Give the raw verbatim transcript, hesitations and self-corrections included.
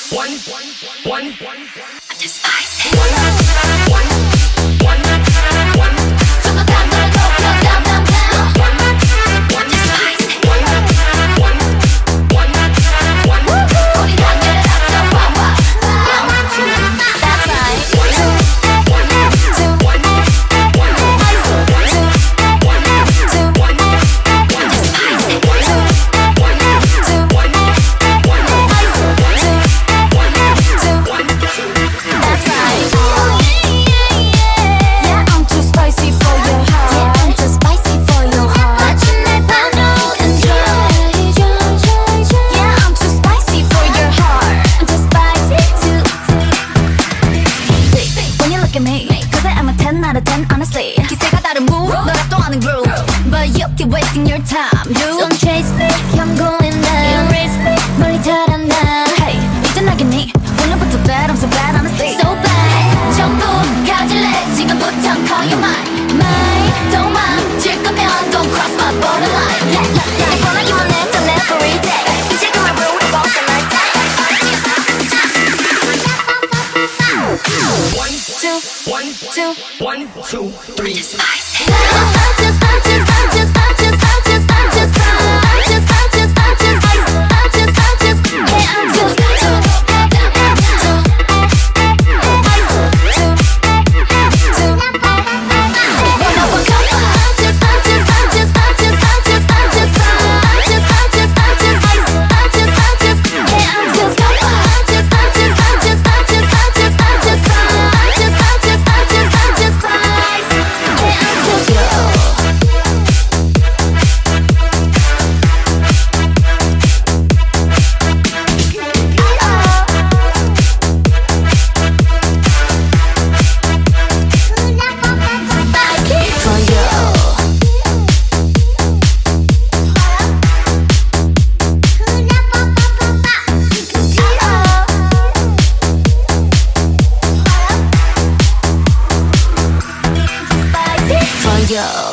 one, one, one. I'm just spicy. One, one, one, one. So I'm gonna go, go down, down, down. One, one, Just spicy. one, one, one, one. 우리 단계를 앞서 봐봐. That's right. One, one, Two, one, one, two, one, I'm just spicy. one, one, Two, one, one, two, that's right. Yeah, I'm too spicy for your heart. Yeah, I'm too spicy for your heart. 마침 날 바로 enjoy. Yeah, I'm too spicy for your heart. I'm too spicy too. When you look at me, cause I'm a ten out of ten, honestly. 기세가 다른 move, 너랑 또 하는 groove. But you keep wasting your time, dude. Don't chase me, I'm going down. You raise me, 멀리 달아나. Hey, 이제 나겠니? 오늘부터 bad, I'm so bad, honestly. So bad, 전부 가질래. 지금부터 call you mine, mine. Don't mind, 질 거면 don't cross my borderline. 날 원하기만 했던 every day. 이제 그만 rude about the night. one, Two, one, two, one, two, three. spicy. I'm just, I'm just, I'm just, I'm just, I'm just, I'm just, I'm just, I'm just, I'm just, I'm just, I'm just, yeah, I'm just, two, two, two, two. One up a couple. I'm just, I'm just, I'm just, I'm just, I'm just, I'm just, I'm just, I'm just, I'm just, I'm just, I'm just, yeah, I'm just, couple. I'm just, I'm just, I'm just, I'm just, I'm just, I'm just, I'm just, I'm just, I'm just, I'm just, I'm just, spicy. Yeah, I'm just yo. Spicy for you. Spicy for you.